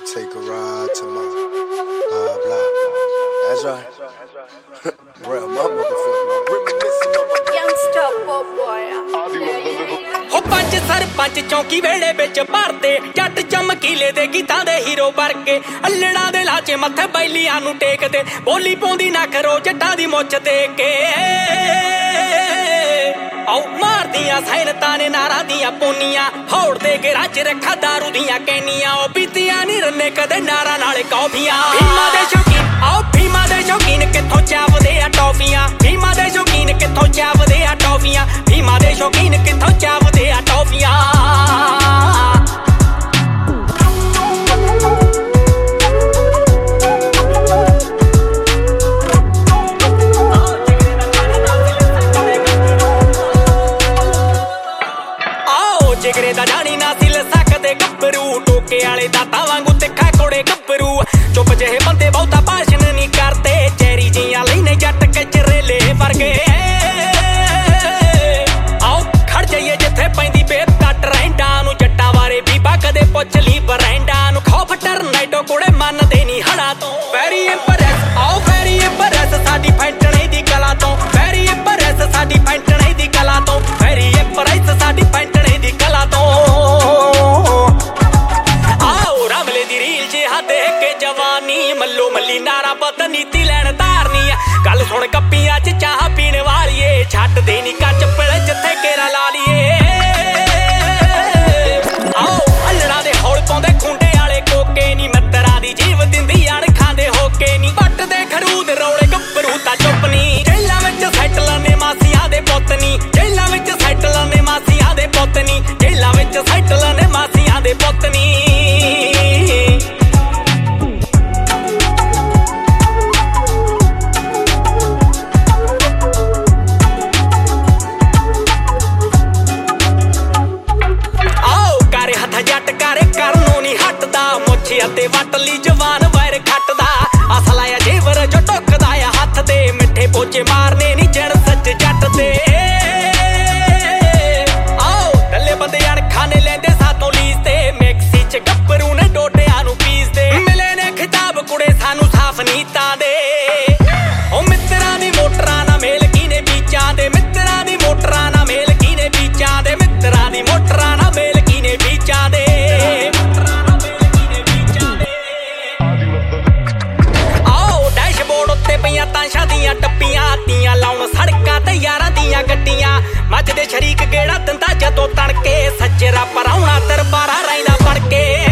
Take a ride to my block. That's right. Real my motherfucker. Reminiscing on my youngster boy. हो पंच सरपंच चौकी वेड़े बिच भरदे जट चमकीले दे गीतां दे hero वर्गे अल्लड़ा दे लाचे मत्थे बैलियां नूं टेकदे बोली पौंदी ना खरो जट्टां दी मुੱਛ ते के औ मारदियां सैनतां ने नारां दियां पोनियां होड़ दे के राज रखा दारू दियां कैनियां ओ पीतियां नी रन्ने कदे नारां नाले कॉफियां भीमा दे शौकीन आओ भीमा दे शौकीन कित्थों चावदे आ टॉफियां भीमा दे शौकीन कित्थों चावदे आ टॉफियां भीमा दे शौकीन कित्थों चावदे आ टॉफियां जिगरे दा जानी ना सिल सकदे गब्बरू टोके वाले दाता वांगू तिखा कोड़े गब्बरू चुप जेहे बंदे बहुता भाषण नहीं करते चेरी जियां लैने जट कचरेले वर्गे आओ खड़ जाइए जिथे पैंदी बेब कट रैंडा नू जट्टा बारे बीबा कदे पुछ ली बरैंडा नू खौफ टरनैडो कोड़े मनदे नहीं हड़ा तो वेरी इंप्रेस आओ वेरी इंप्रेस साडी फैंटणे दी कला तो वेरी इंप्रेस साडी फैंटणे दी कला तो वेरी इंप्रेस साडी फैंटणे दी कला तो आओ रामले दी रील जिहा देख के जवानी मल्लो मल्ली नारा पता नीति लैन धारनी गल सुन कप्पियां च चाह पीण वालीए छੱਡ दे नी कच पिल जिथे केरा ला लीए आओ अल्लड़ा दे हौल पाउंदे खुंडे वाले कोके नी मित्तरां दी जीव दिंदी अणखां दे होके नी पट दे खरूद रौले गब्बरू ता चुप नी जेलां विच सैटलां ने मासियां दे पुੱਤ नी जेलां विच सैटलां ने मासियां दे पुੱਤ नी जेलां विच सैटलां ने मासियां दे पुੱਤ नी ते वटली जवान वैर खटदा असला या जेवर जो टोकदा या हथ दे मिठे पोचे मारने नी जड़ सच जट दे आओ दल्ले बंदे अणखां ने लेंदे सातों लीज ते मैक्सी च गब्बरू ने डोडियां नू पीस दे मिले ने खिताब कुड़े सानू साफ नीतां दे ओ मित्तरां दी मोटरां ना मेल कीने बीचां दे मित्तरां दी मोटरां ना मेल कीने बीचां दे मित्तरां दी मोटरां ना मेल कीने बीचां दे तांशां दियां टप्पियां तीयां लाउण सड़कां ते यारां दियां गड्डियां मजदे शरीक गेड़ा दिंदा जदों तड़के सज्जरा पराउणा तरबारा रैंदा फड़ के